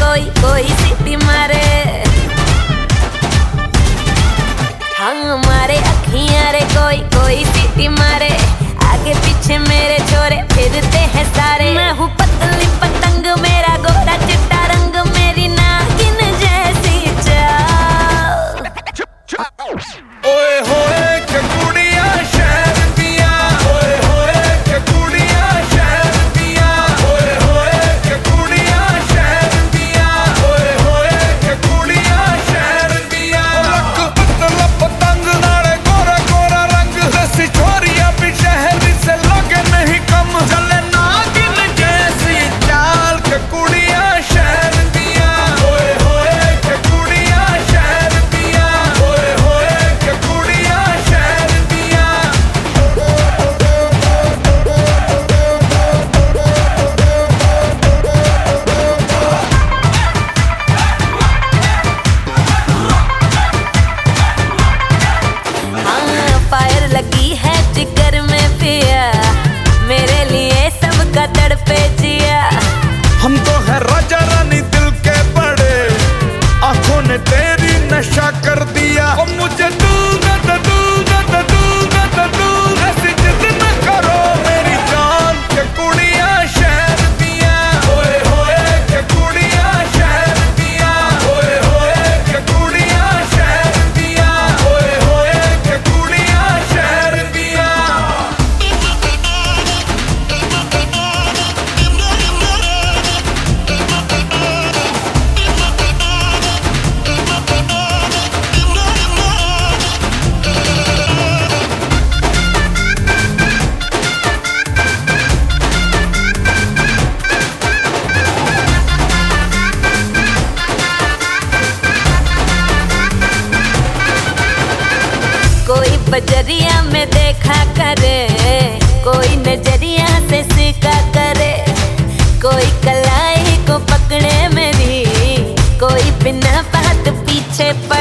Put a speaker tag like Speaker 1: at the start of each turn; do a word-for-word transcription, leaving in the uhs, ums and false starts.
Speaker 1: कोई कोई सीटी मारे। हाँ हमारे अखियां रे कोई कोई सीटी मारे। आगे पीछे मेरे छोरे फिरते हैं सारे। मैं हूँ पतली पतंग मेरा गोरा चिट्टा रंग मेरी नागिन जैसी चाल।
Speaker 2: ओए होए के कुड़िया शहर दिया, ओए होए के कुड़िया शहर दिया, ओए होए के कुड़िया शहर दिया, ओए होए के कुड़िया शहर दिया। लक पतला पतंग नाले गोरा गोरा रंग दसी छोरिया भी शहर से लगे नहीं कम। चले नागिन जैसी चाल के कुड़िया शहर दिया, ओए होए के कुड़िया शहर दिया, ओए होए के कुड़िया शहर दिया।
Speaker 1: हाँ फायर लगी है जिगर में पिया, मेरे लिए सबका तड़पे जिया।
Speaker 2: हम तो है राजा रानी दिल के बड़े, आंखों ने तेरी नशा कर दिया। और मुझे दूंगा तो दूंगा तो दूंगा तो दूंगा, ऐसी जिद न करो मेरी जान के कुड़िया शहर दिया, ओए होए के कुड़िया शहर दिया, ओए होए के कुड़िया शहर दिया, ओए होए के कुड़िया शहर दिया।
Speaker 1: कोई बजरिया में देखा करे, कोई नजरिया से सीखा करे। कोई कलाई को पकड़े मेरी, कोई बिना बात पीछे पड़े।